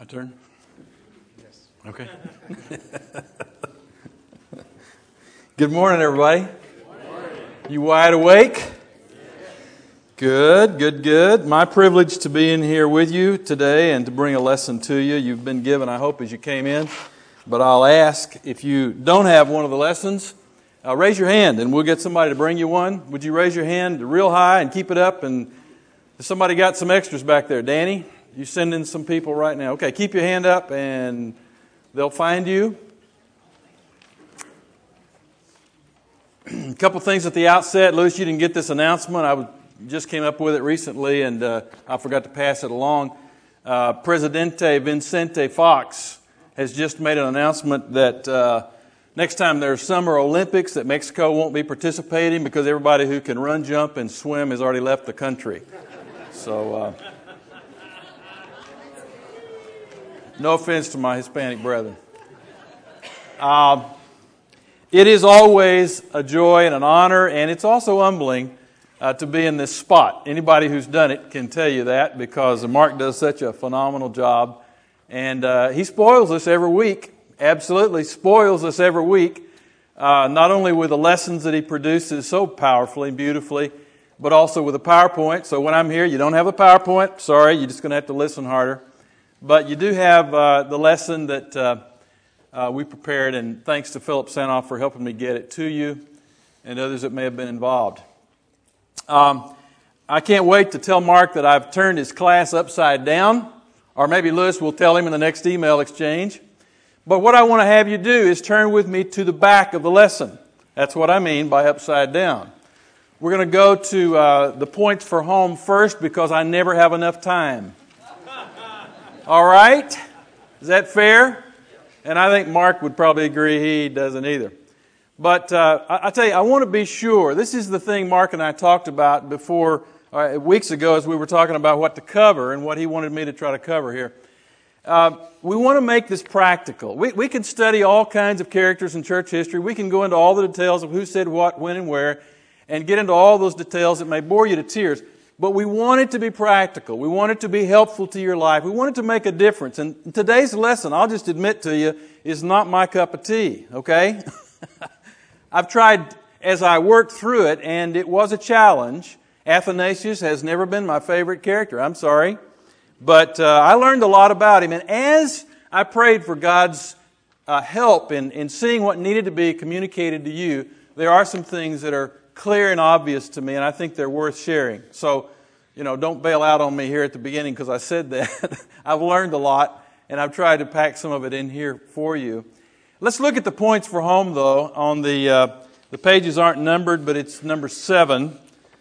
My turn? Yes. Okay. Good morning, everybody. Good morning. You wide awake? Good. My privilege to be in here with you today and to bring a lesson to you. You've been given, I hope, as you came in. But I'll ask, if you don't have one of the lessons, raise your hand and we'll get somebody to bring you one. Would you raise your hand real high and keep it up? And somebody got some extras back there. Danny, you send in some people right now. Okay, keep your hand up and they'll find you. A couple things at the outset. Louis, you didn't get this announcement. I just came up with it recently and I forgot to pass it along. Presidente Vicente Fox has just made an announcement that next time there's Summer Olympics that Mexico won't be participating because everybody who can run, jump, and swim has already left the country. So, no offense to my Hispanic brethren. It is always a joy and an honor, and it's also humbling to be in this spot. Anybody who's done it can tell you that because Mark does such a phenomenal job. And he spoils us every week, absolutely spoils us every week, not only with the lessons that he produces so powerfully and beautifully, but also with a PowerPoint. So when I'm here, you don't have a PowerPoint. Sorry, you're just going to have to listen harder. But you do have the lesson that we prepared, and thanks to Philip Sanoff for helping me get it to you and others that may have been involved. I can't wait to tell Mark that I've turned his class upside down, or maybe Lewis will tell him in the next email exchange. But what I want to have you do is turn with me to the back of the lesson. That's what I mean by upside down. We're going to go to the points for home first because I never have enough time. All right? Is that fair? And I think Mark would probably agree he doesn't either. But I tell you, I want to be sure. This is the thing Mark and I talked about before, weeks ago, as we were talking about what to cover and what he wanted me to try to cover here. We want to make this practical. We can study all kinds of characters in church history. We can go into all the details of who said what, when, and where, and get into all those details that may bore you to tears. But we want it to be practical. We want it to be helpful to your life. We want it to make a difference. And today's lesson, I'll just admit to you, is not my cup of tea, okay? I've tried as I worked through it, and it was a challenge. Athanasius has never been my favorite character. I'm sorry. But I learned a lot about him. And as I prayed for God's help in seeing what needed to be communicated to you, there are some things that are clear and obvious to me, and I think they're worth sharing. So, don't bail out on me here at the beginning because I said that. I've learned a lot, and I've tried to pack some of it in here for you. Let's look at the points for home, though. On the pages aren't numbered, but it's number 7,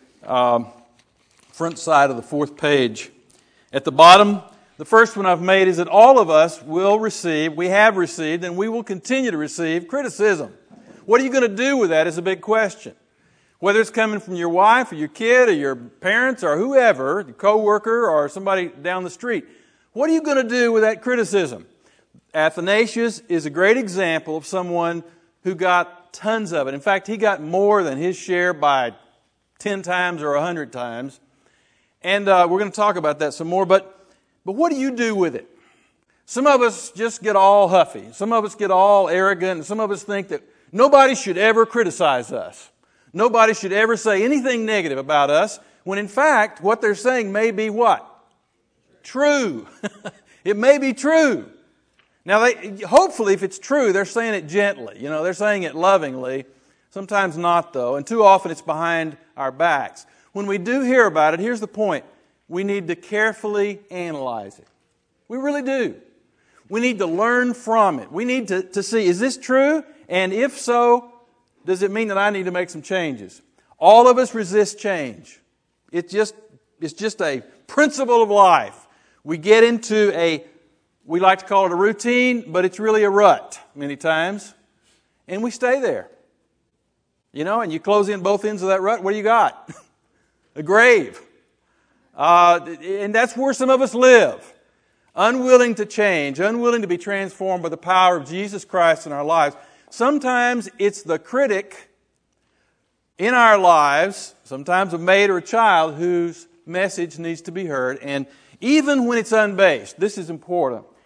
front side of the 4th page. At the bottom, the first one I've made is that all of us we have received, and we will continue to receive criticism. What are you going to do with that is a big question. Whether it's coming from your wife or your kid or your parents or whoever, your coworker or somebody down the street, what are you going to do with that criticism? Athanasius is a great example of someone who got tons of it. In fact, he got more than his share by 10 times or 100 times. And we're going to talk about that some more. But what do you do with it? Some of us just get all huffy. Some of us get all arrogant. And some of us think that nobody should ever criticize us. Nobody should ever say anything negative about us, when in fact, what they're saying may be what? True. It may be true. Now, hopefully, if it's true, they're saying it gently. They're saying it lovingly. Sometimes not, though. And too often, it's behind our backs. When we do hear about it, here's the point. We need to carefully analyze it. We really do. We need to learn from it. We need to see, is this true? And if so, does it mean that I need to make some changes? All of us resist change. It's just a principle of life. We get into we like to call it a routine, but it's really a rut many times. And we stay there. And you close in both ends of that rut, what do you got? A grave. And that's where some of us live. Unwilling to change, unwilling to be transformed by the power of Jesus Christ in our lives. Sometimes it's the critic in our lives, sometimes a maid or a child, whose message needs to be heard. And even when it's unbased, this is important,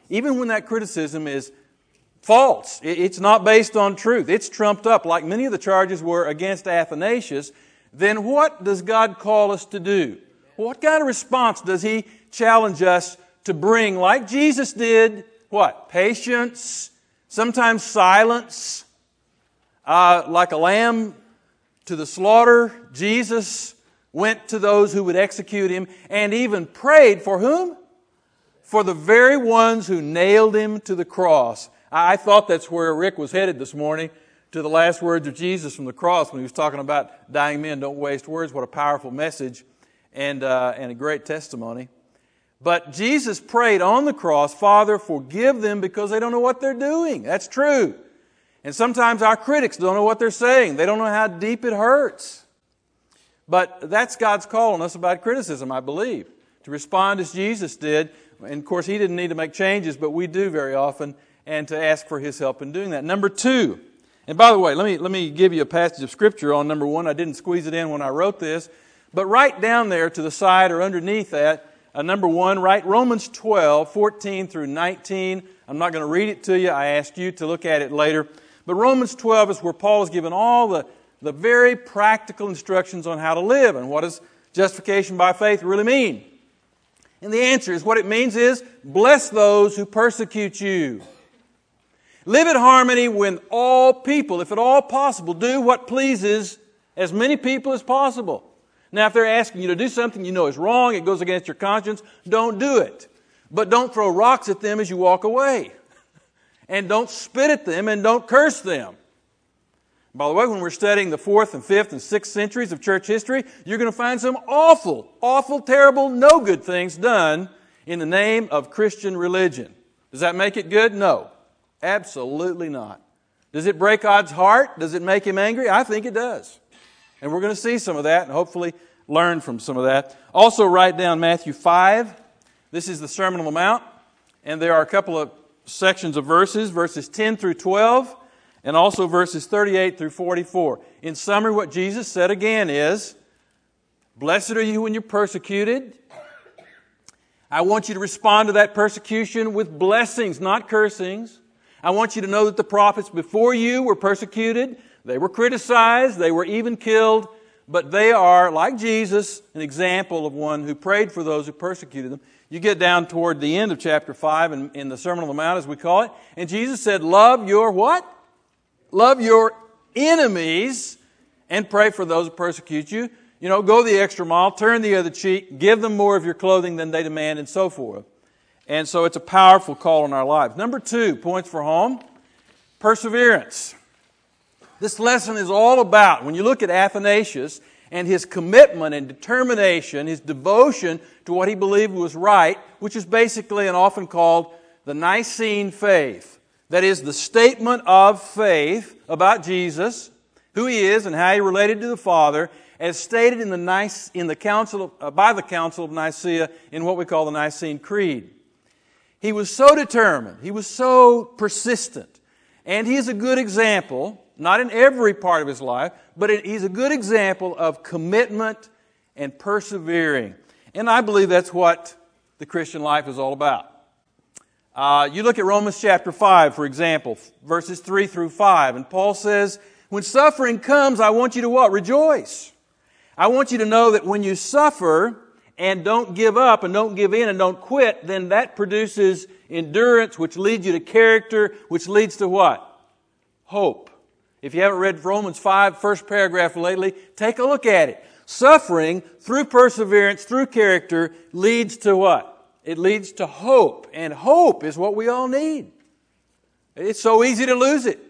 even when that criticism is false, it's not based on truth, it's trumped up like many of the charges were against Athanasius, then what does God call us to do? What kind of response does He challenge us to bring, like Jesus did? What? Patience, sometimes silence, like a lamb to the slaughter. Jesus went to those who would execute Him and even prayed for whom? For the very ones who nailed Him to the cross. I thought that's where Rick was headed this morning, to the last words of Jesus from the cross when He was talking about dying men don't waste words. What a powerful message and a great testimony. But Jesus prayed on the cross, Father, forgive them because they don't know what they're doing. That's true. And sometimes our critics don't know what they're saying. They don't know how deep it hurts. But that's God's call on us about criticism, I believe, to respond as Jesus did. And of course, He didn't need to make changes, but we do very often, and to ask for His help in doing that. Number 2, and by the way, let me give you a passage of Scripture on number 1. I didn't squeeze it in when I wrote this, but right down there to the side or underneath that, number 1, write Romans 12, 14 through 19. I'm not going to read it to you. I asked you to look at it later. But Romans 12 is where Paul has given all the very practical instructions on how to live. And what does justification by faith really mean? And the answer is, what it means is, bless those who persecute you. Live in harmony with all people, if at all possible. Do what pleases as many people as possible. Now, if they're asking you to do something you know is wrong, it goes against your conscience, don't do it. But don't throw rocks at them as you walk away. And don't spit at them and don't curse them. By the way, when we're studying the 4th and 5th and 6th centuries of church history, you're going to find some awful, terrible, no good things done in the name of Christian religion. Does that make it good? No. Absolutely not. Does it break God's heart? Does it make Him angry? I think it does. And we're going to see some of that and hopefully learn from some of that. Also write down Matthew 5. This is the Sermon on the Mount. And there are a couple of sections of verses 10 through 12, and also verses 38 through 44. In summary, what Jesus said again is, blessed are you when you're persecuted. I want you to respond to that persecution with blessings, not cursings. I want you to know that the prophets before you were persecuted. They were criticized, they were even killed, but they are, like Jesus, an example of one who prayed for those who persecuted them. You get down toward the end of chapter 5 in the Sermon on the Mount, as we call it, and Jesus said, love your what? Love your enemies and pray for those who persecute you. You know, go the extra mile, turn the other cheek, give them more of your clothing than they demand, and so forth. And so it's a powerful call in our lives. Number 2, points for home, perseverance. This lesson is all about, when you look at Athanasius and his commitment and determination, his devotion to what he believed was right, which is basically and often called the Nicene faith. That is, the statement of faith about Jesus, who He is and how He related to the Father, as stated by the Council of Nicaea in what we call the Nicene Creed. He was so determined, he was so persistent, and he is a good example, not in every part of his life, but he's a good example of commitment and persevering. And I believe that's what the Christian life is all about. You look at Romans chapter 5, for example, verses 3 through 5, and Paul says, when suffering comes, I want you to what? Rejoice. I want you to know that when you suffer and don't give up and don't give in and don't quit, then that produces endurance, which leads you to character, which leads to what? Hope. If you haven't read Romans 5, first paragraph lately, take a look at it. Suffering, through perseverance, through character, leads to what? It leads to hope. And hope is what we all need. It's so easy to lose it.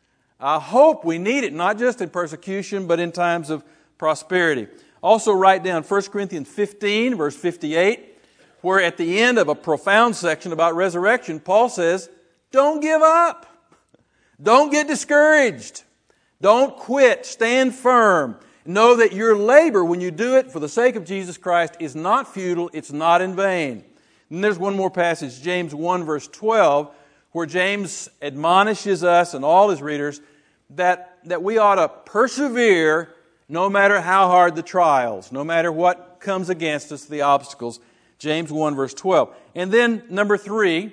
Hope, we need it, not just in persecution, but in times of prosperity. Also write down 1 Corinthians 15, verse 58, where at the end of a profound section about resurrection, Paul says, don't give up. Don't get discouraged. Don't quit. Stand firm. Know that your labor, when you do it for the sake of Jesus Christ, is not futile. It's not in vain. And there's one more passage, James 1, verse 12, where James admonishes us and all his readers that we ought to persevere no matter how hard the trials, no matter what comes against us, the obstacles. James 1, verse 12. And then, number 3,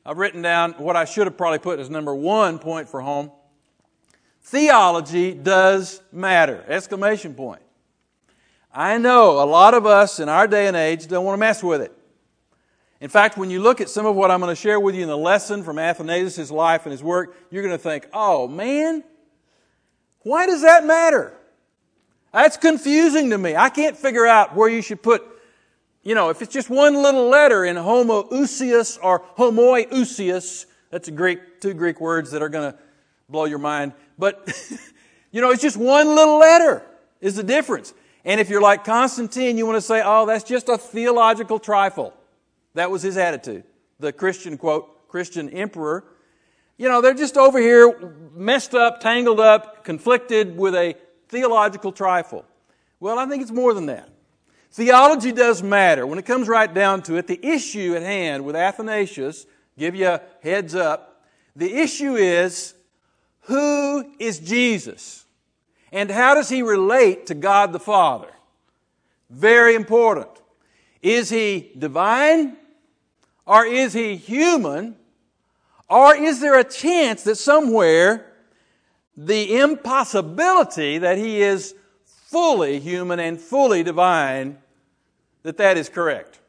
I've written down what I should have probably put as number 1 point for home. Theology does matter! Exclamation point. I know a lot of us in our day and age don't want to mess with it. In fact, when you look at some of what I'm going to share with you in the lesson from Athanasius' life and his work, you're going to think, oh man, why does that matter? That's confusing to me. I can't figure out where you should put, if it's just one little letter in homoousios or homoiousios, that's two Greek words that are going to blow your mind. But, it's just one little letter is the difference. And if you're like Constantine, you want to say, oh, that's just a theological trifle. That was his attitude. The Christian, quote, Christian emperor. They're just over here messed up, tangled up, conflicted with a theological trifle. Well, I think it's more than that. Theology does matter. When it comes right down to it, the issue at hand with Athanasius, give you a heads up, the issue is, who is Jesus? And how does He relate to God the Father? Very important. Is He divine? Or is He human? Or is there a chance that somewhere the impossibility that He is fully human and fully divine, that is correct?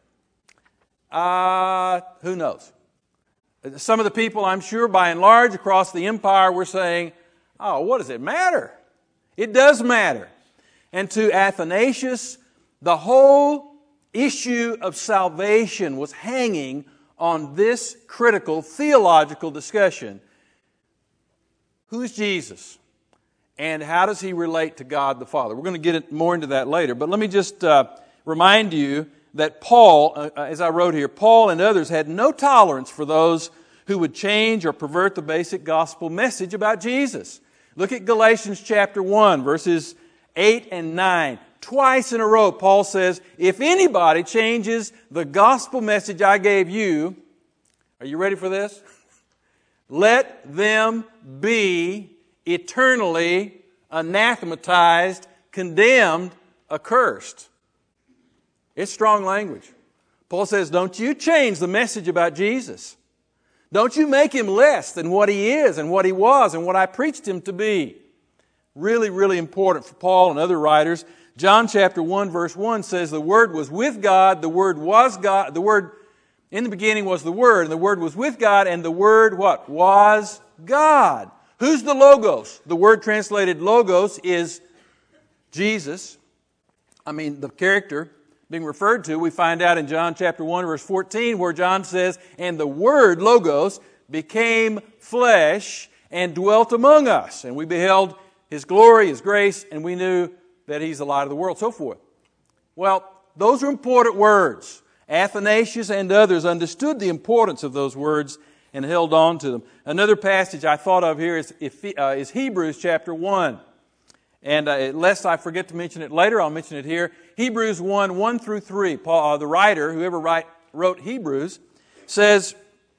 Who knows? Some of the people, I'm sure, by and large, across the empire were saying, oh, what does it matter? It does matter. And to Athanasius, the whole issue of salvation was hanging on this critical theological discussion. Who is Jesus? And how does He relate to God the Father? We're going to get more into that later. But let me just remind you that Paul, as I wrote here, Paul and others had no tolerance for those who would change or pervert the basic gospel message about Jesus. Look at Galatians chapter 1, verses 8 and 9. Twice in a row, Paul says, if anybody changes the gospel message I gave you, are you ready for this? Let them be eternally anathematized, condemned, accursed. It's strong language. Paul says, don't you change the message about Jesus. Don't you make Him less than what He is and what He was and what I preached Him to be. Really, really important for Paul and other writers. John chapter 1 verse 1 says the Word was with God, the Word was God, the Word in the beginning was the Word, and the Word was with God, and the Word what? Was God. Who's the Logos? The word translated Logos is Jesus. The character being referred to, we find out in John chapter 1 verse 14 where John says, and the Word, Logos, became flesh and dwelt among us. And we beheld His glory, His grace, and we knew that He's the light of the world, so forth. Well, those are important words. Athanasius and others understood the importance of those words and held on to them. Another passage I thought of here is Hebrews chapter 1. And lest I forget to mention it later, I'll mention it here. Hebrews 1, 1 through 3. Paul, the writer, whoever wrote Hebrews, says,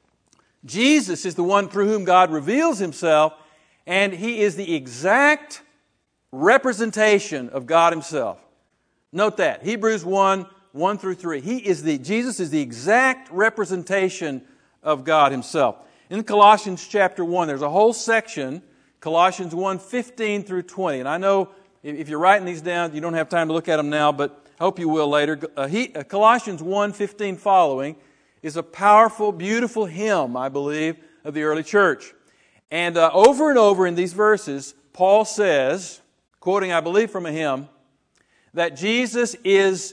Jesus is the one through whom God reveals Himself, and He is the exact representation of God Himself. Note that. Hebrews 1, 1 through 3. Jesus is the exact representation of God Himself. In Colossians chapter 1, there's a whole section, Colossians 1, 15 through 20. And I know if you're writing these down, you don't have time to look at them now, but I hope you will later. Colossians 1, 15 following is a powerful, beautiful hymn, I believe, of the early church. And over and over in these verses, Paul says, quoting, I believe, from a hymn, that Jesus is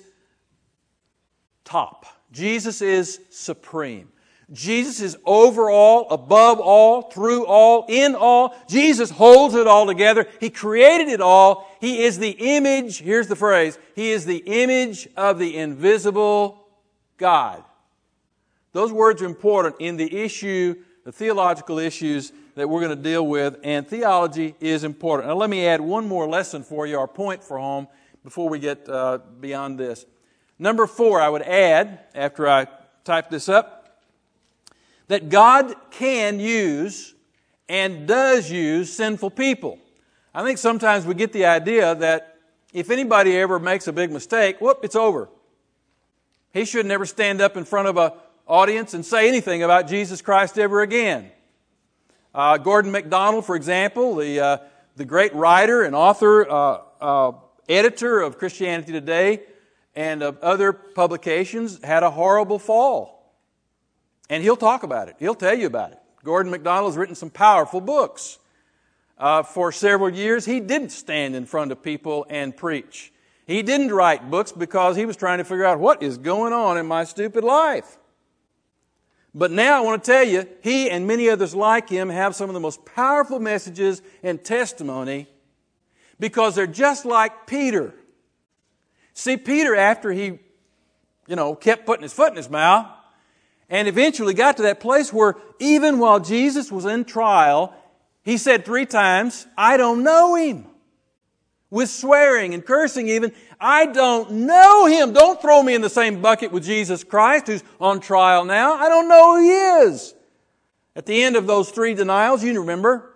top. Jesus is supreme. Jesus is over all, above all, through all, in all. Jesus holds it all together. He created it all. He is the image, here's the phrase, He is the image of the invisible God. Those words are important in the theological issues that we're going to deal with, and theology is important. Now let me add one more lesson for you, our point for home, before we get beyond this. Number 4, I would add, after I type this up, that God can use and does use sinful people. I think sometimes we get the idea that if anybody ever makes a big mistake, whoop, it's over. He should never stand up in front of audience and say anything about Jesus Christ ever again. Gordon MacDonald, for example, the great writer and author, editor of Christianity Today and of other publications, had a horrible fall. And he'll talk about it. He'll tell you about it. Gordon MacDonald has written some powerful books. For several years, he didn't stand in front of people and preach. He didn't write books because he was trying to figure out what is going on in my stupid life. But now I want to tell you, he and many others like him have some of the most powerful messages and testimony because they're just like Peter. See, Peter, after he, kept putting his foot in his mouth and eventually got to that place where even while Jesus was in trial, he said 3 times, "I don't know Him." With swearing and cursing even, "I don't know Him. Don't throw me in the same bucket with Jesus Christ who's on trial now. I don't know who He is." At the end of those 3 denials, you remember,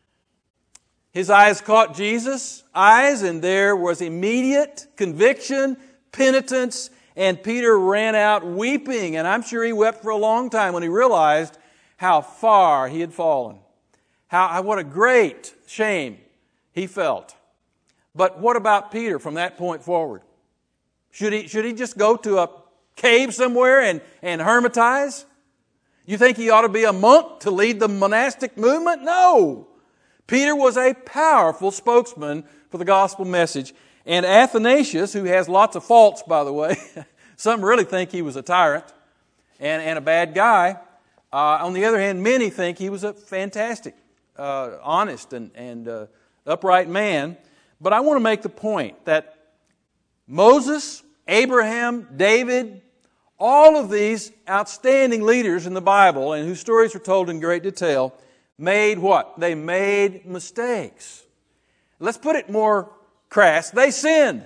his eyes caught Jesus' eyes and there was immediate conviction, penitence, and Peter ran out weeping. And I'm sure he wept for a long time when he realized how far he had fallen. What a great shame he felt. But what about Peter from that point forward? Should he just go to a cave somewhere and hermitize? You think he ought to be a monk to lead the monastic movement? No. Peter was a powerful spokesman for the gospel message. And Athanasius, who has lots of faults, by the way, some really think he was a tyrant and a bad guy. On the other hand, many think he was a fantastic, honest and upright man. But I want to make the point that Moses, Abraham, David, all of these outstanding leaders in the Bible and whose stories are told in great detail made what? They made mistakes. Let's put it more crass. They sinned.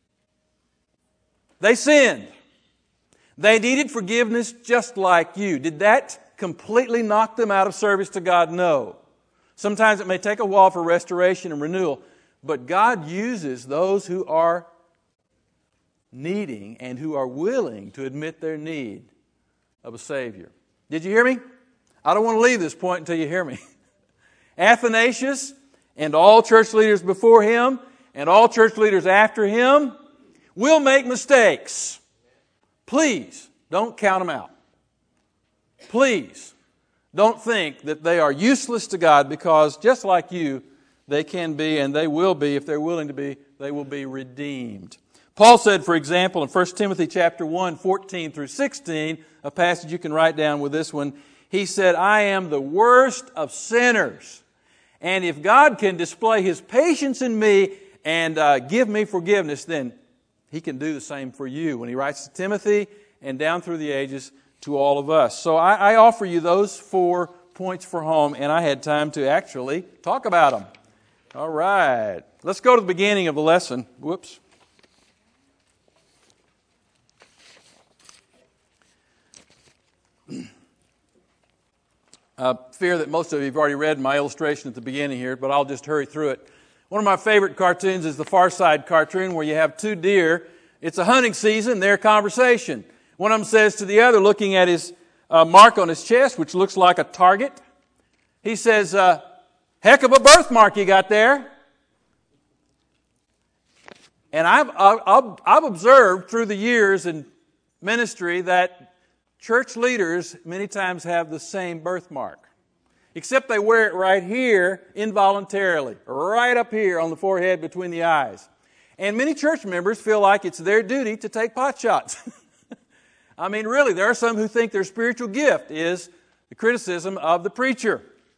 They sinned. They needed forgiveness just like you. Did that completely knock them out of service to God? No. Sometimes it may take a while for restoration and renewal, but God uses those who are needing and who are willing to admit their need of a Savior. Did you hear me? I don't want to leave this point until you hear me. Athanasius and all church leaders before him and all church leaders after him will make mistakes. Please don't count them out. Please don't think that they are useless to God because just like you, they can be and they will be, if they're willing to be, they will be redeemed. Paul said, for example, in 1 Timothy chapter 1, 14 through 16, a passage you can write down with this one, he said, "I am the worst of sinners. And if God can display His patience in me and give me forgiveness, then He can do the same for you." When he writes to Timothy and down through the ages to all of us. So I offer you those 4 points for home, and I had time to actually talk about them. All right. Let's go to the beginning of the lesson. Whoops. I fear that most of you have already read my illustration at the beginning here, but I'll just hurry through it. One of my favorite cartoons is the Far Side cartoon where you have 2 deer. It's a hunting season, their conversation. One of them says to the other, looking at his mark on his chest, which looks like a target, he says, "Heck of a birthmark you got there." And I've observed through the years in ministry that church leaders many times have the same birthmark, except they wear it right here involuntarily, right up here on the forehead between the eyes. And many church members feel like it's their duty to take pot shots. I mean, really, there are some who think their spiritual gift is the criticism of the preacher.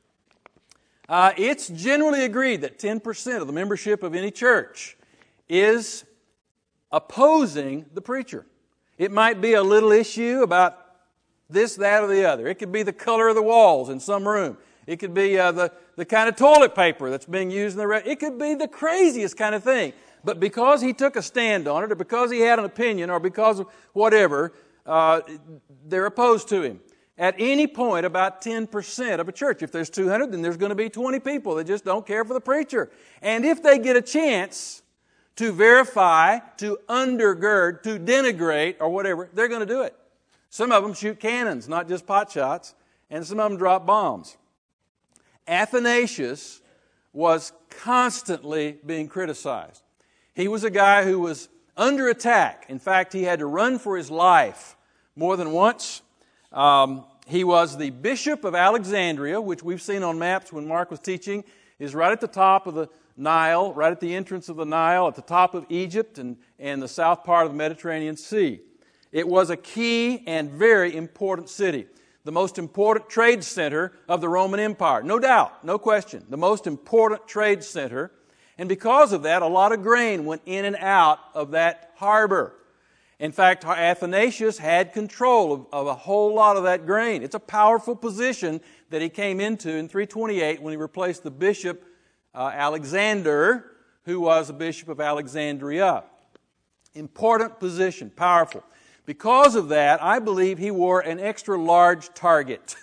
It's generally agreed that 10% of the membership of any church is opposing the preacher. It might be a little issue about this, that, or the other. It could be the color of the walls in some room. It could be the kind of toilet paper that's being used in the it could be the craziest kind of thing. But because he took a stand on it, or because he had an opinion, or because of whatever, they're opposed to him. At any point, about 10% of a church. If there's 200, then there's going to be 20 people that just don't care for the preacher. And if they get a chance to verify, to undergird, to denigrate, or whatever, they're going to do it. Some of them shoot cannons, not just pot shots, and some of them drop bombs. Athanasius was constantly being criticized. He was a guy who was under attack. In fact, he had to run for his life more than once. He was the Bishop of Alexandria, which we've seen on maps when Mark was teaching, is right at the top of the Nile, right at the entrance of the Nile, at the top of Egypt and the south part of the Mediterranean Sea. It was a key and very important city. The most important trade center of the Roman Empire. No doubt, no question. The most important trade center. And because of that, a lot of grain went in and out of that harbor. In fact, Athanasius had control of a whole lot of that grain. It's a powerful position that he came into in 328 when he replaced the bishop Alexander, who was a bishop of Alexandria. Important position, powerful. Because of that, I believe he wore an extra large target.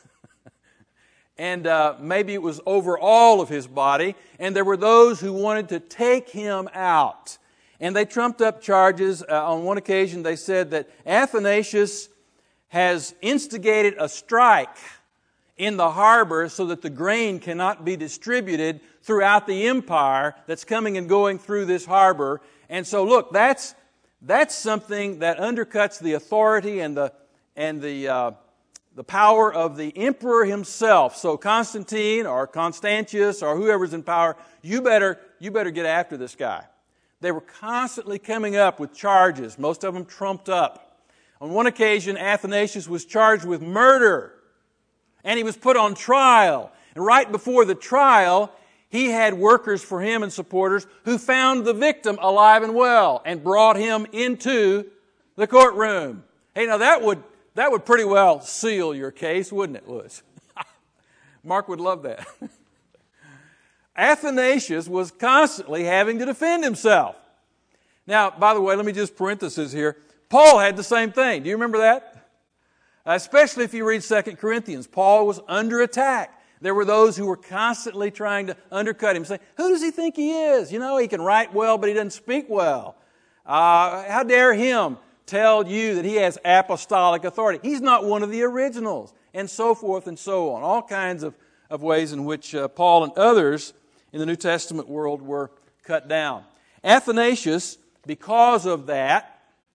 And maybe it was over all of his body. And there were those who wanted to take him out. And they trumped up charges. On one occasion, they said that Athanasius has instigated a strike in the harbor so that the grain cannot be distributed throughout the empire that's coming and going through this harbor. And so, look, that's something that undercuts the authority and the power of the emperor himself. So Constantine or Constantius or whoever's in power, you better get after this guy. They were constantly coming up with charges, most of them trumped up. On one occasion, Athanasius was charged with murder, and he was put on trial. And right before the trial, he had workers for him and supporters who found the victim alive and well and brought him into the courtroom. Hey, now that would pretty well seal your case, wouldn't it, Louis? Mark would love that. Athanasius was constantly having to defend himself. Now, by the way, let me just parenthesis here. Paul had the same thing. Do you remember that? Especially if you read 2 Corinthians. Paul was under attack. There were those who were constantly trying to undercut him, saying, who does he think he is? You know, he can write well, but he doesn't speak well. How dare him tell you that he has apostolic authority? He's not one of the originals, and so forth and so on. All kinds of ways in which Paul and others in the New Testament world were cut down. Athanasius, because of that,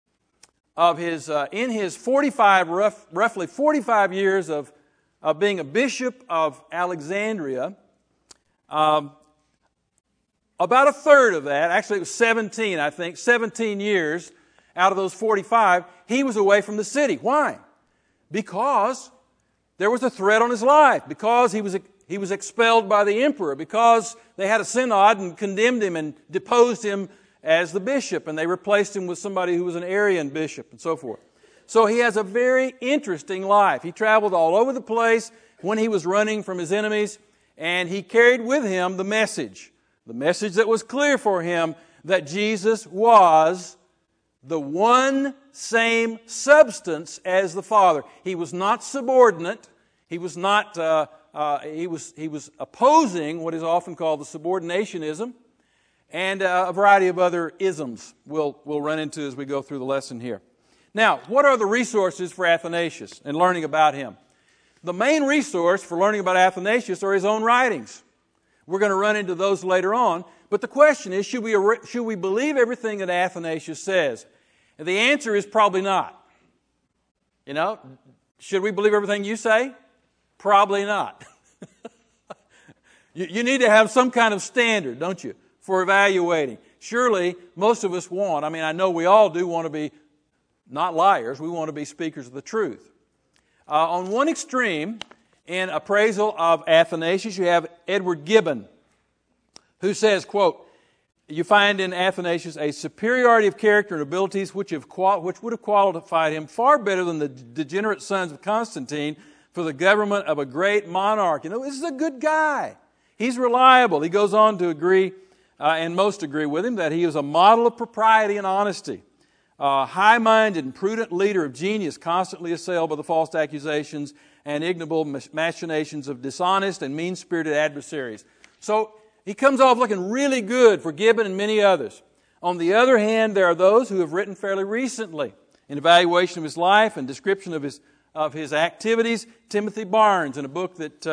in his roughly 45 years of being a bishop of Alexandria, about a third of that, actually it was 17, I think, 17 years out of those 45, he was away from the city. Why? Because there was a threat on his life, because he was expelled by the emperor, because they had a synod and condemned him and deposed him as the bishop, and they replaced him with somebody who was an Arian bishop and so forth. So he has a very interesting life. He traveled all over the place when he was running from his enemies, and he carried with him the message that was clear for him, that Jesus was the one same substance as the Father. He was not subordinate. He was not. He was opposing what is often called the subordinationism, and a variety of other isms we'll run into as we go through the lesson here. Now, what are the resources for Athanasius and learning about him? The main resource for learning about Athanasius are his own writings. We're going to run into those later on. But the question is, should we believe everything that Athanasius says? And the answer is probably not. You know, should we believe everything you say? Probably not. You need to have some kind of standard, don't you, for evaluating. Surely, most of us I know we all do want to be not liars. We want to be speakers of the truth. On one extreme, in appraisal of Athanasius, you have Edward Gibbon, who says, quote, you find in Athanasius a superiority of character and abilities which would have qualified him far better than the degenerate sons of Constantine for the government of a great monarch. You know, this is a good guy. He's reliable. He goes on to agree, and most agree with him, that he is a model of propriety and honesty. High-minded and prudent leader of genius, constantly assailed by the false accusations and ignoble machinations of dishonest and mean-spirited adversaries. So he comes off looking really good for Gibbon and many others. On the other hand, there are those who have written fairly recently an evaluation of his life and description of his activities. Timothy Barnes, in a book that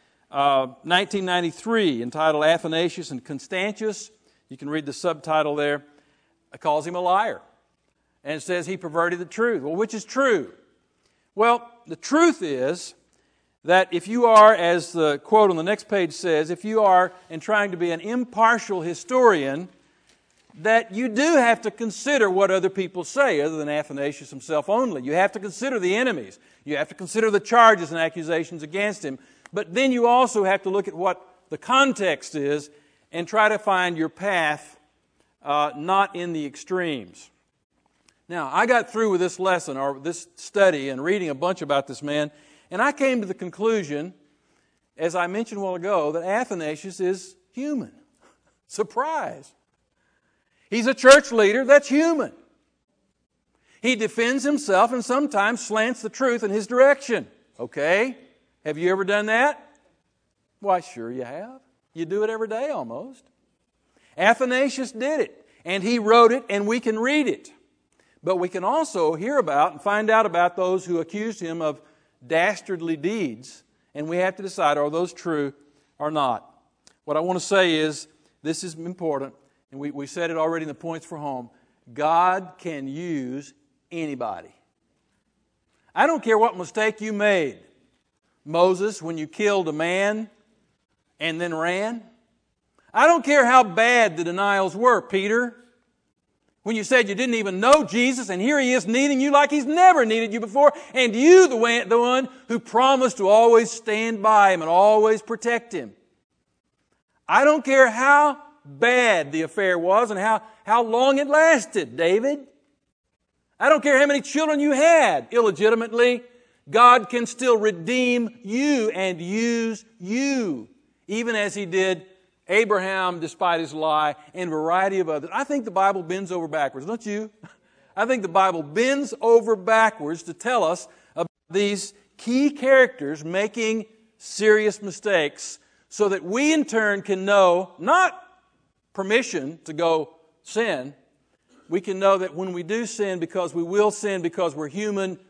1993 entitled Athanasius and Constantius, you can read the subtitle there, calls him a liar and says he perverted the truth. Well, which is true? Well, the truth is that if you are, as the quote on the next page says, if you are in trying to be an impartial historian, that you do have to consider what other people say, other than Athanasius himself only. You have to consider the enemies. You have to consider the charges and accusations against him. But then you also have to look at what the context is and try to find your path, not in the extremes. Now, I got through with this lesson, or this study, and reading a bunch about this man, and I came to the conclusion, as I mentioned a while ago, that Athanasius is human. Surprise! He's a church leader that's human. He defends himself and sometimes slants the truth in his direction. Okay? Have you ever done that? Why, sure you have. You do it every day almost. Athanasius did it, and he wrote it, and we can read it. But we can also hear about and find out about those who accused him of dastardly deeds, and we have to decide, are those true or not? What I want to say is, this is important, and we said it already in the points for home. God can use anybody. I don't care what mistake you made. Moses, when you killed a man and then ran. I don't care how bad the denials were, Peter. When you said you didn't even know Jesus, and here He is needing you like He's never needed you before, and you, the one who promised to always stand by Him and always protect Him. I don't care how bad the affair was and how long it lasted, David. I don't care how many children you had illegitimately. God can still redeem you and use you, even as He did Abraham despite his lie and a variety of others. I think the Bible bends over backwards, don't you? I think the Bible bends over backwards to tell us about these key characters making serious mistakes so that we in turn can know, not permission to go sin, we can know that when we do sin, because we will sin because we're human,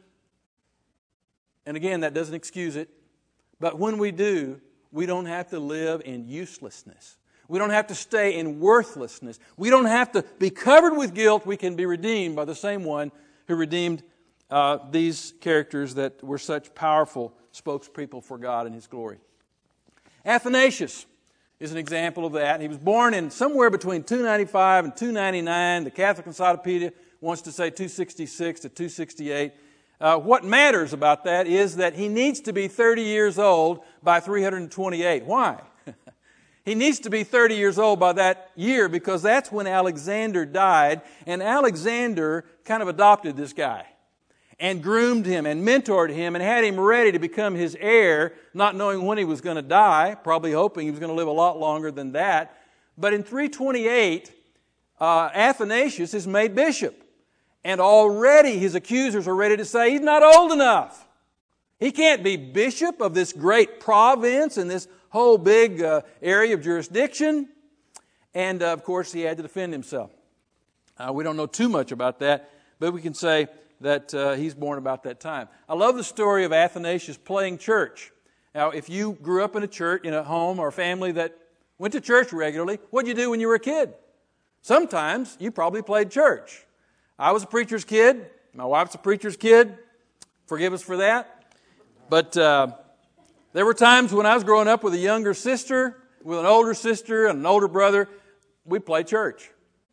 and again, that doesn't excuse it, but when we do, we don't have to live in uselessness. We don't have to stay in worthlessness. We don't have to be covered with guilt. We can be redeemed by the same one who redeemed these characters that were such powerful spokespeople for God and His glory. Athanasius is an example of that. He was born in somewhere between 295 and 299. The Catholic Encyclopedia wants to say 266 to 268. What matters about that is that he needs to be 30 years old by 328. Why? He needs to be 30 years old by that year because that's when Alexander died, and Alexander kind of adopted this guy and groomed him and mentored him and had him ready to become his heir, not knowing when he was going to die, probably hoping he was going to live a lot longer than that. But in 328, Athanasius is made bishop. And already his accusers are ready to say he's not old enough. He can't be bishop of this great province and this whole big area of jurisdiction. And of course he had to defend himself. We don't know too much about that, but we can say that he's born about that time. I love the story of Athanasius playing church. Now, if you grew up in a church, in a home or a family that went to church regularly, what did you do when you were a kid? Sometimes you probably played church. I was a preacher's kid. My wife's a preacher's kid. Forgive us for that. But there were times when I was growing up with a younger sister, with an older sister and an older brother, we'd play church.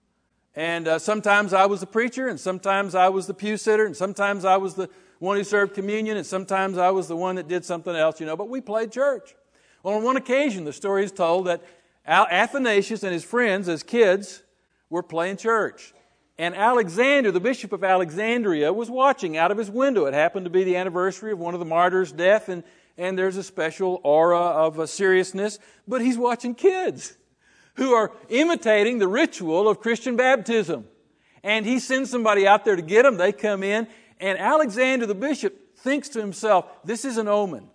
And sometimes I was the preacher, and sometimes I was the pew sitter, and sometimes I was the one who served communion, and sometimes I was the one that did something else, but we played church. Well, on one occasion, the story is told that Athanasius and his friends as kids were playing church. And Alexander, the bishop of Alexandria, was watching out of his window. It happened to be the anniversary of one of the martyrs' death, and there's a special aura of seriousness. But he's watching kids who are imitating the ritual of Christian baptism. And he sends somebody out there to get them. They come in, and Alexander, the bishop, thinks to himself, this is an omen.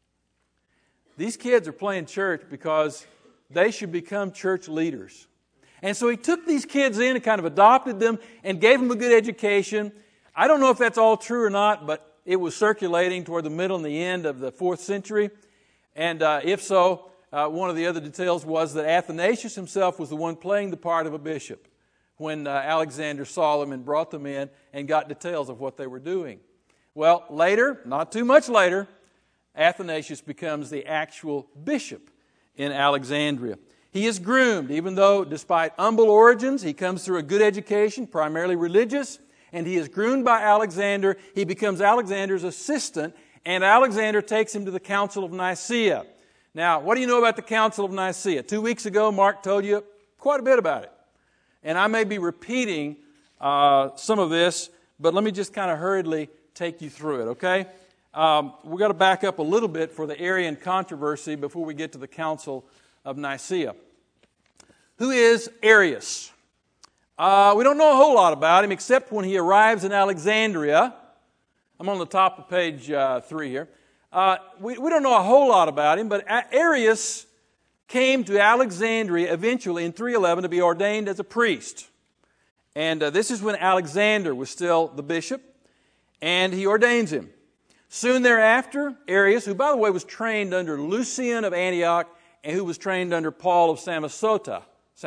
These kids are playing church because they should become church leaders. And so he took these kids in and kind of adopted them and gave them a good education. I don't know if that's all true or not, but it was circulating toward the middle and the end of the 4th century. And if so, one of the other details was that Athanasius himself was the one playing the part of a bishop when Alexander saw them and brought them in and got details of what they were doing. Well, later, not too much later, Athanasius becomes the actual bishop in Alexandria. He is groomed, even though despite humble origins, he comes through a good education, primarily religious, and he is groomed by Alexander. He becomes Alexander's assistant, and Alexander takes him to the Council of Nicaea. Now, what do you know about the Council of Nicaea? 2 weeks ago, Mark told you quite a bit about it. And I may be repeating some of this, but let me just kind of hurriedly take you through it, okay? We've got to back up a little bit for the Arian controversy before we get to the Council of Nicaea. Who is Arius? We don't know a whole lot about him except when he arrives in Alexandria. I'm on the top of page 3 here. We don't know a whole lot about him, but Arius came to Alexandria eventually in 311 to be ordained as a priest. And this is when Alexander was still the bishop, and he ordains him. Soon thereafter, Arius, who by the way was trained under Lucian of Antioch and who was trained under Paul of Samosata.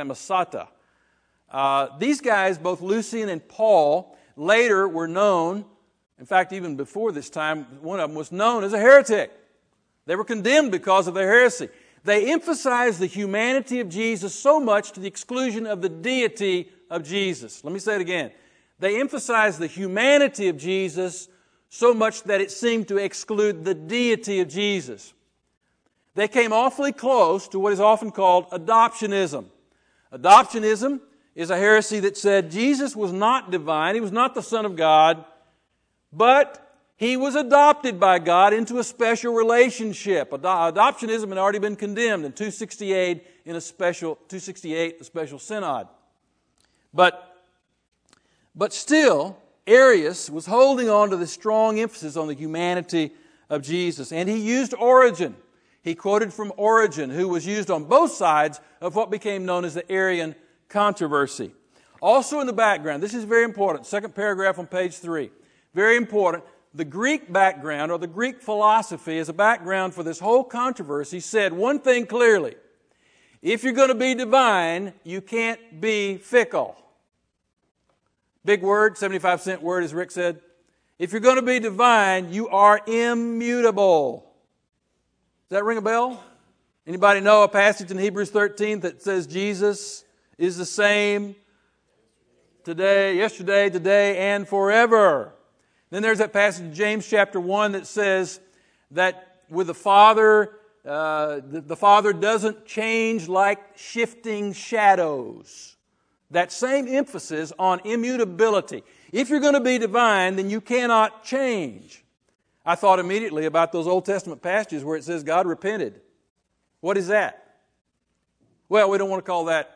These guys, both Lucian and Paul, later were known, in fact even before this time, one of them was known as a heretic. They were condemned because of their heresy. They emphasized the humanity of Jesus so much to the exclusion of the deity of Jesus. Let me say it again. They emphasized the humanity of Jesus so much that it seemed to exclude the deity of Jesus. They came awfully close to what is often called adoptionism. Adoptionism is a heresy that said Jesus was not divine, He was not the Son of God, but He was adopted by God into a special relationship. Adoptionism had already been condemned in 268 a special synod. But still, Arius was holding on to this strong emphasis on the humanity of Jesus. And he used Origen. He quoted from Origen, who was used on both sides of what became known as the Arian controversy. Also in the background, this is very important, second paragraph on page 3. Very important. The Greek background, or the Greek philosophy as a background for this whole controversy, said one thing clearly. If you're going to be divine, you can't be fickle. Big word, 75-cent word, as Rick said. If you're going to be divine, you are immutable. Does that ring a bell? Anybody know a passage in Hebrews 13 that says Jesus is the same today, yesterday, today, and forever? Then there's that passage in James chapter 1 that says that with the Father doesn't change like shifting shadows. That same emphasis on immutability. If you're going to be divine, then you cannot change. I thought immediately about those Old Testament passages where it says God repented. What is that? Well, we don't want to call that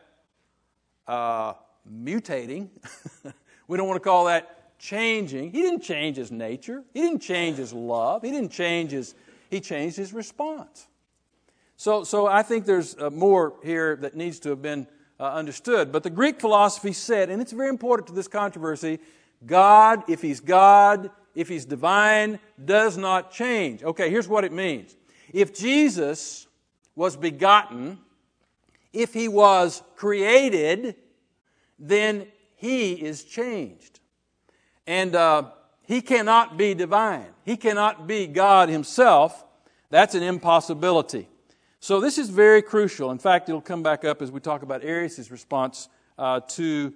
mutating. We don't want to call that changing. He didn't change His nature. He didn't change His love. He changed His response. So I think there's more here that needs to have been understood. But the Greek philosophy said, and it's very important to this controversy, God, if He's divine, does not change. Okay, here's what it means. If Jesus was begotten, if He was created, then He is changed. And He cannot be divine. He cannot be God Himself. That's an impossibility. So this is very crucial. In fact, it'll come back up as we talk about Athanasius' response to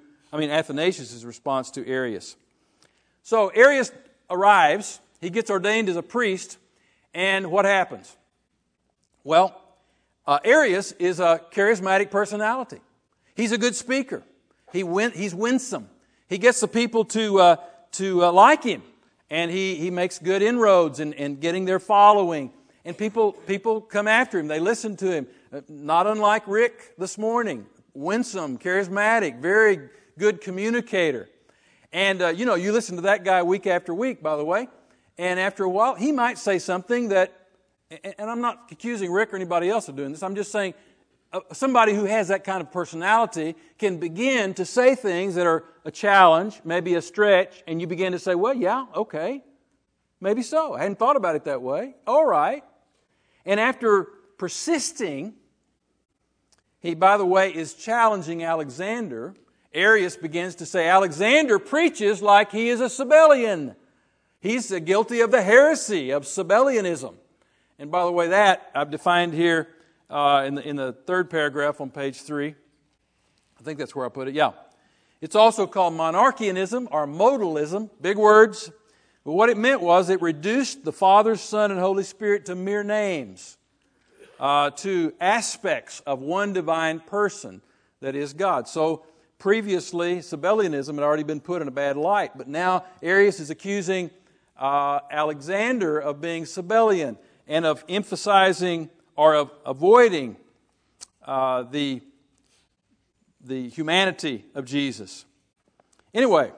Arius. So Arius arrives, he gets ordained as a priest, and what happens? Well, Arius is a charismatic personality. He's a good speaker. He's winsome. He gets the people to like him, and he makes good inroads in getting their following. And people come after him. They listen to him. Not unlike Rick this morning. Winsome, charismatic, very good communicator. And, you listen to that guy week after week, by the way. And after a while, he might say something that, and I'm not accusing Rick or anybody else of doing this. I'm just saying, somebody who has that kind of personality can begin to say things that are a challenge, maybe a stretch, and you begin to say, well, yeah, okay, maybe so. I hadn't thought about it that way. All right. And after persisting, he, by the way, is challenging Alexander. Arius begins to say, Alexander preaches like he is a Sabellian. He's guilty of the heresy of Sabellianism. And by the way, that I've defined here in the third paragraph on page 3. I think that's where I put it. Yeah. It's also called monarchianism or modalism. Big words. But what it meant was it reduced the Father, Son, and Holy Spirit to mere names, to aspects of one divine person that is God. So previously, Sabellianism had already been put in a bad light, but now Arius is accusing Alexander of being Sabellian and of emphasizing or of avoiding the humanity of Jesus. Anyway,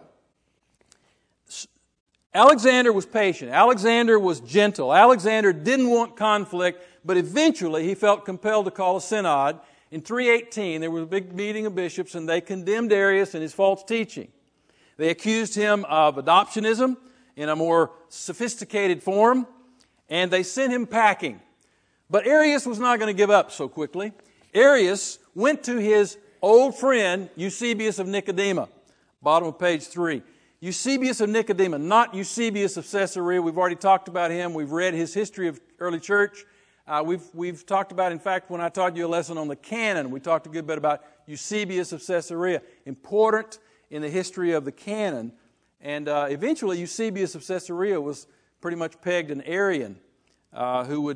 Alexander was patient. Alexander was gentle. Alexander didn't want conflict, but eventually he felt compelled to call a synod. In 318, there was a big meeting of bishops, and they condemned Arius and his false teaching. They accused him of adoptionism in a more sophisticated form, and they sent him packing. But Arius was not going to give up so quickly. Arius went to his old friend, Eusebius of Nicodemus, bottom of page 3. Eusebius of Nicodemus, not Eusebius of Caesarea. We've already talked about him. We've read his history of early church. We've talked about, in fact, when I taught you a lesson on the canon, we talked a good bit about Eusebius of Caesarea, important in the history of the canon. And eventually Eusebius of Caesarea was pretty much pegged an Arian who would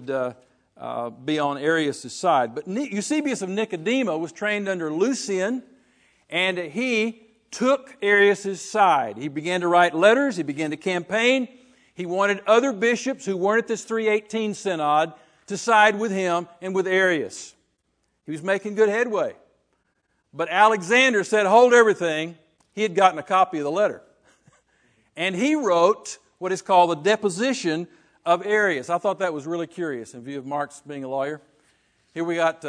be on Arius' side. But Eusebius of Nicodemus was trained under Lucian, and he took Arius' side. He began to write letters. He began to campaign. He wanted other bishops who weren't at this 318 synod to side with him and with Arius. He was making good headway. But Alexander said, hold everything. He had gotten a copy of the letter. And he wrote what is called the deposition of Arius. I thought that was really curious in view of Mark's being a lawyer. Here we got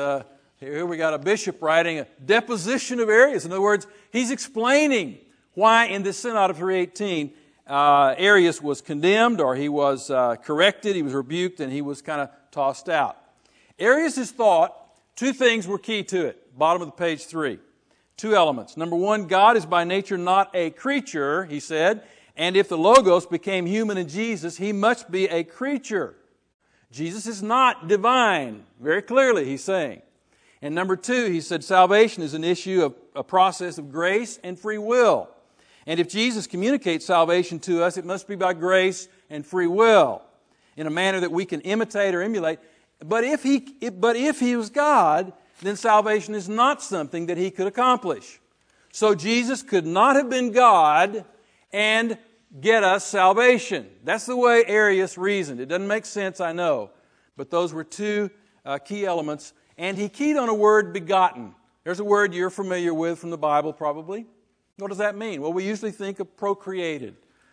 a bishop writing a deposition of Arius. In other words, he's explaining why in this Synod of 318 Arius was condemned, or he was corrected, he was rebuked, and he was kind of tossed out. Arius' thought, two things were key to it. Bottom of the page 3. Two elements. Number one, God is by nature not a creature, he said, and if the Logos became human in Jesus, he must be a creature. Jesus is not divine. Very clearly, he's saying. And number two, he said salvation is an issue of a process of grace and free will. And if Jesus communicates salvation to us, it must be by grace and free will in a manner that we can imitate or emulate. But if he was God, then salvation is not something that he could accomplish. So Jesus could not have been God and get us salvation. That's the way Arius reasoned. It doesn't make sense, I know. But those were two key elements. And he keyed on a word, begotten. There's a word you're familiar with from the Bible, probably. What does that mean? Well, we usually think of procreated,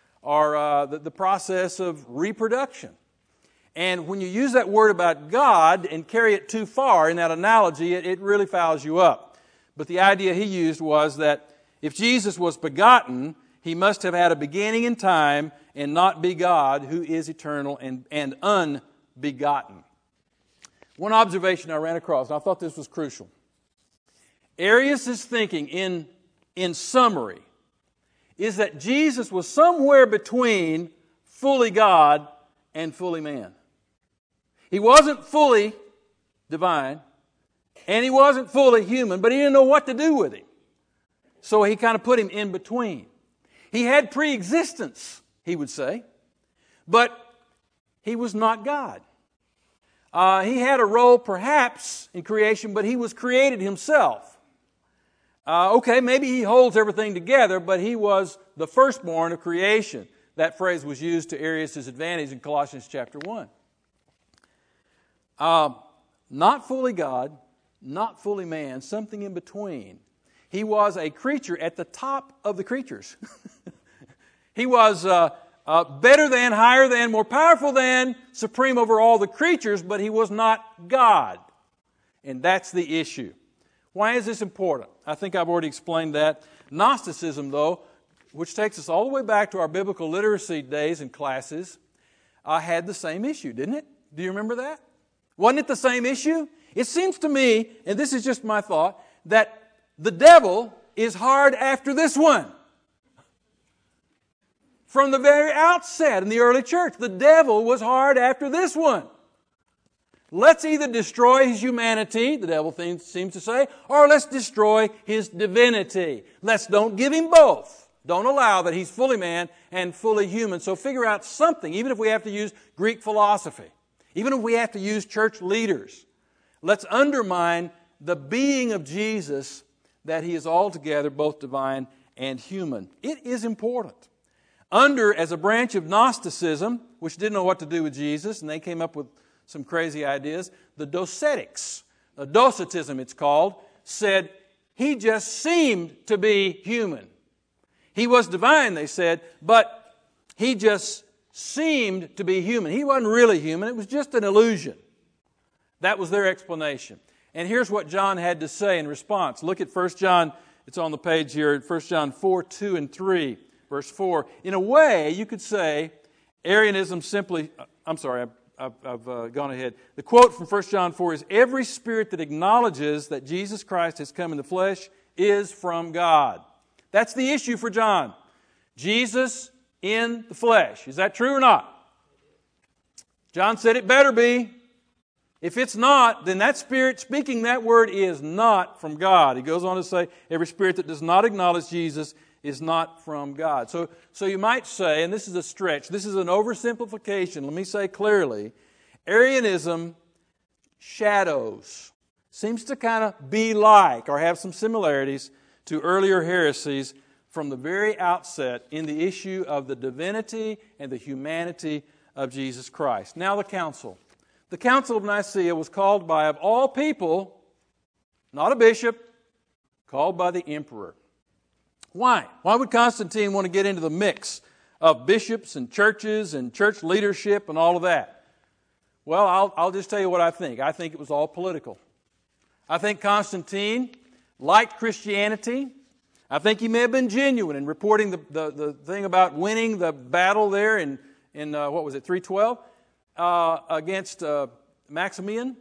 or the process of reproduction. And when you use that word about God and carry it too far in that analogy, it really fouls you up. But the idea he used was that if Jesus was begotten, he must have had a beginning in time and not be God, who is eternal and unbegotten. One observation I ran across, and I thought this was crucial. Arius' thinking, in summary, is that Jesus was somewhere between fully God and fully man. He wasn't fully divine, and he wasn't fully human, but he didn't know what to do with him. So he kind of put him in between. He had pre-existence, he would say, but he was not God. He had a role perhaps in creation, but he was created himself. Okay, maybe he holds everything together, but he was the firstborn of creation. That phrase was used to Arius' advantage in Colossians chapter 1. Not fully God, not fully man, something in between. He was a creature at the top of the creatures. He was better than, higher than, more powerful than, supreme over all the creatures, but he was not God. And that's the issue. Why is this important? I think I've already explained that. Gnosticism, though, which takes us all the way back to our biblical literacy days and classes, had the same issue, didn't it? Do you remember that? Wasn't it the same issue? It seems to me, and this is just my thought, that the devil is hard after this one. From the very outset in the early church, the devil was hard after this one. Let's either destroy his humanity, the devil seems to say, or let's destroy his divinity. Let's don't give him both. Don't allow that he's fully man and fully human. So figure out something, even if we have to use Greek philosophy, even if we have to use church leaders. Let's undermine the being of Jesus, that he is altogether both divine and human. It is important. As a branch of Gnosticism, which didn't know what to do with Jesus, and they came up with some crazy ideas, the Docetics, Docetism it's called, said he just seemed to be human. He was divine, they said, but he just seemed to be human. He wasn't really human. It was just an illusion. That was their explanation. And here's what John had to say in response. Look at 1 John, it's on the page here, 1 John 4, 2 and 3. Verse 4, in a way, you could say, Arianism simply, I've gone ahead. The quote from 1 John 4 is, every spirit that acknowledges that Jesus Christ has come in the flesh is from God. That's the issue for John. Jesus in the flesh. Is that true or not? John said it better be. If it's not, then that spirit speaking that word is not from God. He goes on to say, every spirit that does not acknowledge Jesus is not from God. So you might say, and this is a stretch, this is an oversimplification, let me say clearly, Arianism seems to kind of be like or have some similarities to earlier heresies from the very outset in the issue of the divinity and the humanity of Jesus Christ. Now the council. The Council of Nicaea was called by, of all people, not a bishop, called by the emperor. Why? Why would Constantine want to get into the mix of bishops and churches and church leadership and all of that? Well, I'll just tell you what I think. I think it was all political. I think Constantine liked Christianity. I think he may have been genuine in reporting the thing about winning the battle there in 312 against Maximian.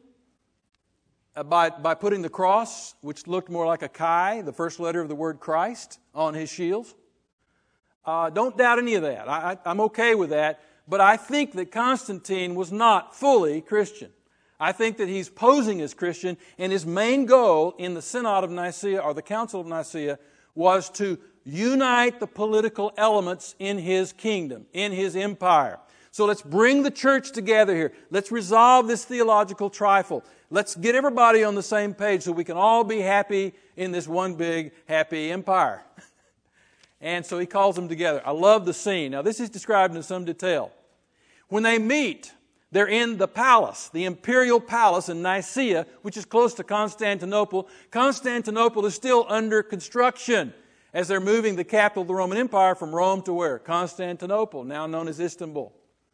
By putting the cross, which looked more like a chi, the first letter of the word Christ, on his shields. Don't doubt any of that. I'm okay with that. But I think that Constantine was not fully Christian. I think that he's posing as Christian, and his main goal in the Synod of Nicaea, or the Council of Nicaea, was to unite the political elements in his kingdom, in his empire. So let's bring the church together here. Let's resolve this theological trifle. Let's get everybody on the same page so we can all be happy in this one big happy empire. And so he calls them together. I love the scene. Now this is described in some detail. When they meet, they're in the palace, the imperial palace in Nicaea, which is close to Constantinople. Constantinople is still under construction as they're moving the capital of the Roman Empire from Rome to where? Constantinople, now known as Istanbul.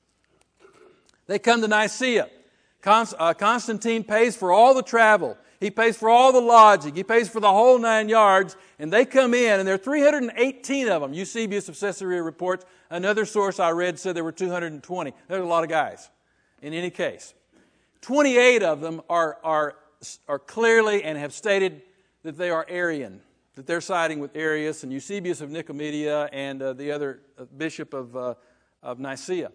They come to Nicaea. Constantine pays for all the travel. He pays for all the lodging. He pays for the whole 9 yards. And they come in, and there are 318 of them. Eusebius of Caesarea reports. Another source I read said there were 220. There's a lot of guys. In any case, 28 of them are clearly and have stated that they are Arian, that they're siding with Arius and Eusebius of Nicomedia and the other bishop of Nicaea.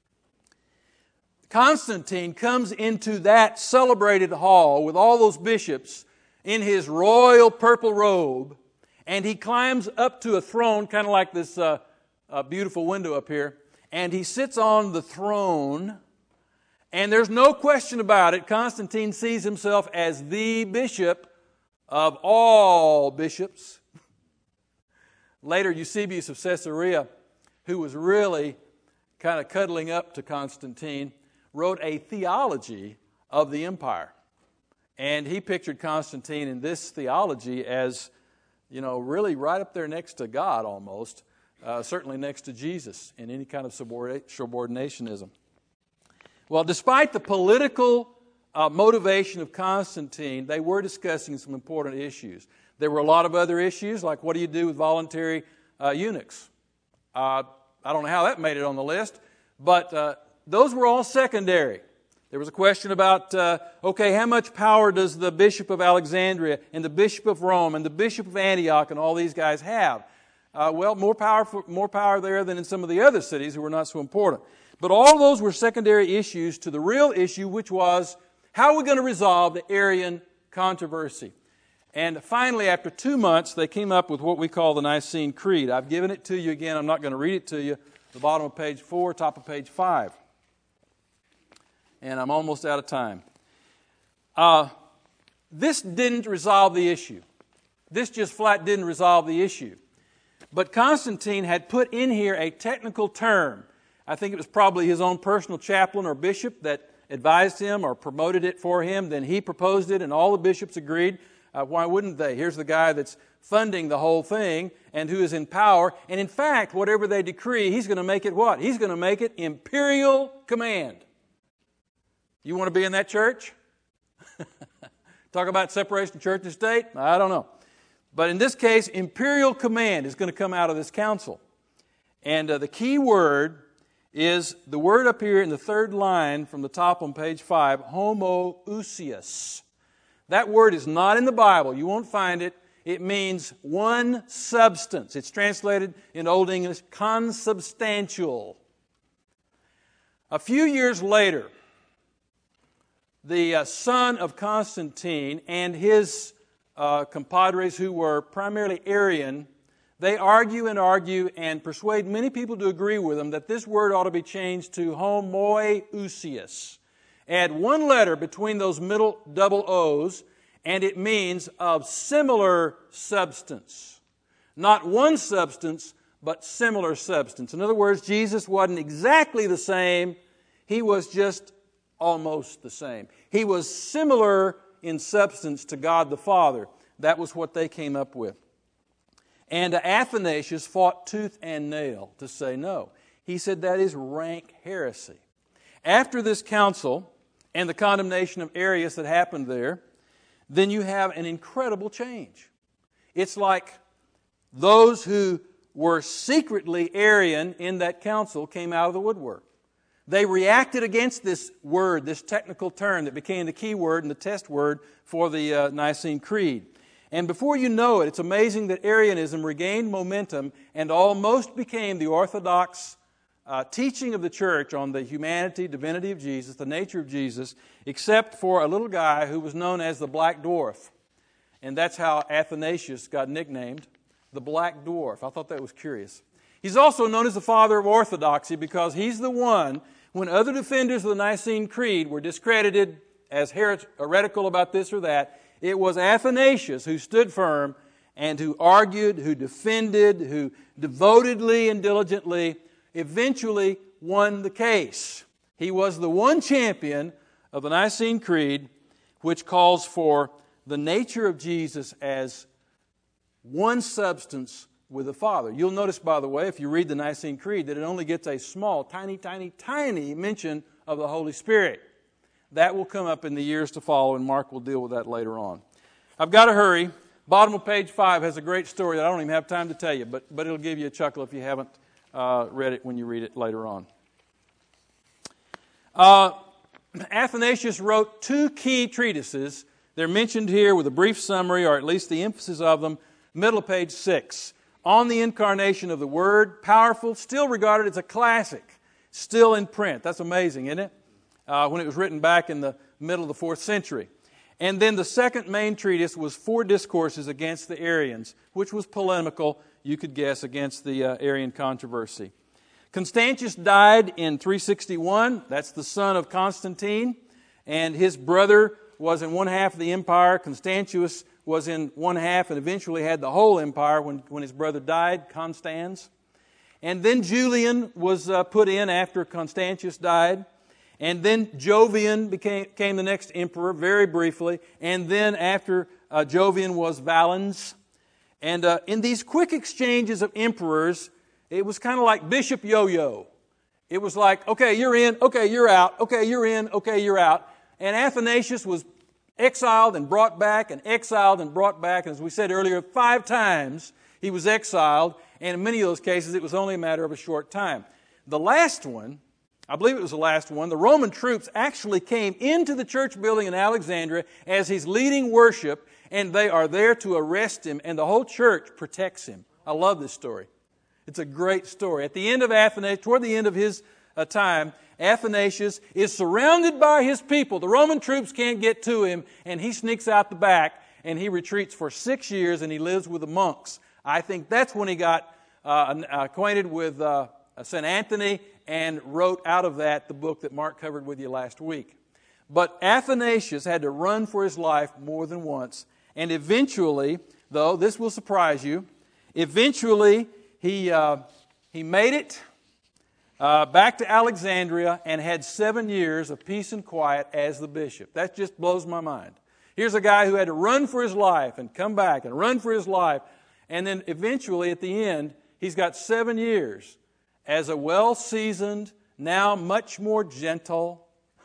Constantine comes into that celebrated hall with all those bishops in his royal purple robe, and he climbs up to a throne, kind of like this beautiful window up here, and he sits on the throne, and there's no question about it, Constantine sees himself as the bishop of all bishops. Later, Eusebius of Caesarea, who was really kind of cuddling up to Constantine, wrote a theology of the empire. And he pictured Constantine in this theology as, really right up there next to God almost, certainly next to Jesus in any kind of subordinationism. Well, despite the political motivation of Constantine, they were discussing some important issues. There were a lot of other issues, like what do you do with voluntary eunuchs? I don't know how that made it on the list, but those were all secondary. There was a question about, how much power does the Bishop of Alexandria and the Bishop of Rome and the Bishop of Antioch and all these guys have? More power there than in some of the other cities who were not so important. But all of those were secondary issues to the real issue, which was, how are we going to resolve the Arian controversy? And finally, after 2 months, they came up with what we call the Nicene Creed. I've given it to you again. I'm not going to read it to you. The bottom of page 4, top of page 5. And I'm almost out of time. This didn't resolve the issue. This just flat didn't resolve the issue. But Constantine had put in here a technical term. I think it was probably his own personal chaplain or bishop that advised him or promoted it for him. Then he proposed it and all the bishops agreed. Why wouldn't they? Here's the guy that's funding the whole thing and who is in power. And in fact, whatever they decree, he's going to make it what? He's going to make it imperial command. You want to be in that church? Talk about separation of church and state? I don't know. But in this case, imperial command is going to come out of this council. And the key word is the word up here in the third line from the top on page 5, homoousios. That word is not in the Bible. You won't find it. It means one substance. It's translated in Old English, consubstantial. A few years later, the son of Constantine and his compadres, who were primarily Arian, they argue and persuade many people to agree with them that this word ought to be changed to homoousios. Add one letter between those middle double O's, and it means of similar substance. Not one substance, but similar substance. In other words, Jesus wasn't exactly the same. He was just almost the same. He was similar in substance to God the Father. That was what they came up with. And Athanasius fought tooth and nail to say no. He said that is rank heresy. After this council and the condemnation of Arius that happened there, then you have an incredible change. It's like those who were secretly Arian in that council came out of the woodwork. They reacted against this word, this technical term that became the key word and the test word for the Nicene Creed. And before you know it, it's amazing that Arianism regained momentum and almost became the orthodox teaching of the church on the humanity, divinity of Jesus, the nature of Jesus, except for a little guy who was known as the Black Dwarf. And that's how Athanasius got nicknamed, the Black Dwarf. I thought that was curious. He's also known as the father of orthodoxy because he's the one, when other defenders of the Nicene Creed were discredited as heretical about this or that, it was Athanasius who stood firm and who argued, who defended, who devotedly and diligently eventually won the case. He was the one champion of the Nicene Creed, which calls for the nature of Jesus as one substance with the Father. You'll notice, by the way, if you read the Nicene Creed, that it only gets a small, tiny mention of the Holy Spirit. That will come up in the years to follow, and Mark will deal with that later on. I've got to hurry. Bottom of page 5 has a great story that I don't even have time to tell you, but it'll give you a chuckle if you haven't read it when you read it later on. Athanasius wrote 2 key treatises. They're mentioned here with a brief summary, or at least the emphasis of them, middle of page 6. On the Incarnation of the Word, powerful, still regarded as a classic, still in print. That's amazing, isn't it? When it was written back in the middle of the 4th century. And then the second main treatise was 4 discourses against the Arians, which was polemical, you could guess, against the Arian controversy. Constantius died in 361. That's the son of Constantine. And his brother was in one half of the empire. Constantius was in one half and eventually had the whole empire when his brother died, Constans. And then Julian was put in after Constantius died. And then Jovian became the next emperor, very briefly. And then after Jovian was Valens. And in these quick exchanges of emperors, it was kind of like Bishop Yo-Yo. It was like, okay, you're in, okay, you're out, okay, you're in, okay, you're out. And Athanasius was exiled and brought back and exiled and brought back. And as we said earlier, 5 times he was exiled. And in many of those cases, it was only a matter of a short time. The last one, I believe it was the last one, the Roman troops actually came into the church building in Alexandria as he's leading worship, and they are there to arrest him, and the whole church protects him. I love this story. It's a great story. At the end of Athanasius, toward the end of his time, Athanasius is surrounded by his people. The Roman troops can't get to him, and he sneaks out the back, and he retreats for 6 years, and he lives with the monks. I think that's when he got acquainted with St. Anthony and wrote out of that the book that Mark covered with you last week. But Athanasius had to run for his life more than once. And eventually, though, this will surprise you, eventually he made it back to Alexandria and had 7 years of peace and quiet as the bishop. That just blows my mind. Here's a guy who had to run for his life and come back and run for his life. And then eventually, at the end, he's got 7 years as a well-seasoned, now much more gentle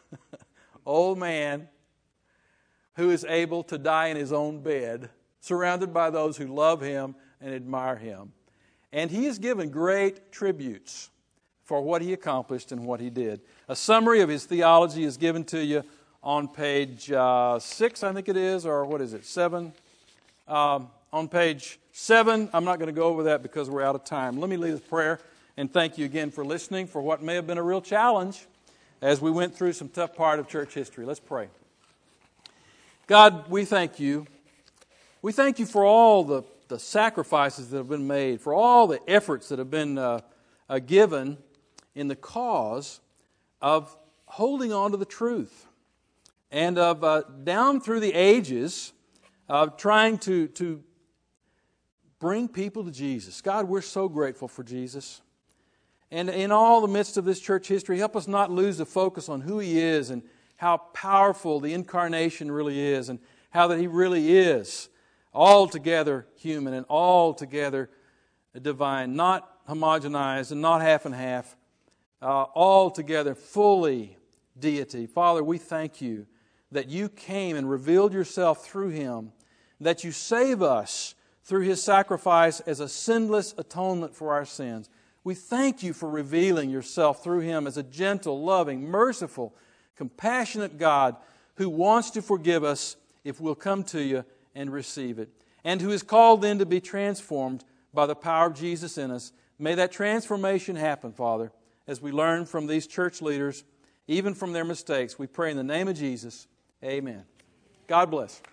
old man who is able to die in his own bed, surrounded by those who love him and admire him. And he is given great tributes for what he accomplished and what he did. A summary of his theology is given to you on page 6, I think it is, or what is it, 7? On page 7, I'm not going to go over that because we're out of time. Let me lead with prayer and thank you again for listening for what may have been a real challenge as we went through some tough part of church history. Let's pray. God, we thank you. We thank you for all the sacrifices that have been made, for all the efforts that have been given in the cause of holding on to the truth and of down through the ages of trying to bring people to Jesus. God, we're so grateful for Jesus. And in all the midst of this church history, help us not lose the focus on who He is and how powerful the incarnation really is and how that He really is altogether human and altogether divine, not homogenized and not half and half, altogether fully deity. Father, we thank you that you came and revealed yourself through Him, that you save us through His sacrifice as a sinless atonement for our sins. We thank you for revealing yourself through Him as a gentle, loving, merciful, compassionate God who wants to forgive us if we'll come to you and receive it, and who is called then to be transformed by the power of Jesus in us. May that transformation happen, Father, as we learn from these church leaders, even from their mistakes. We pray in the name of Jesus. Amen. God bless.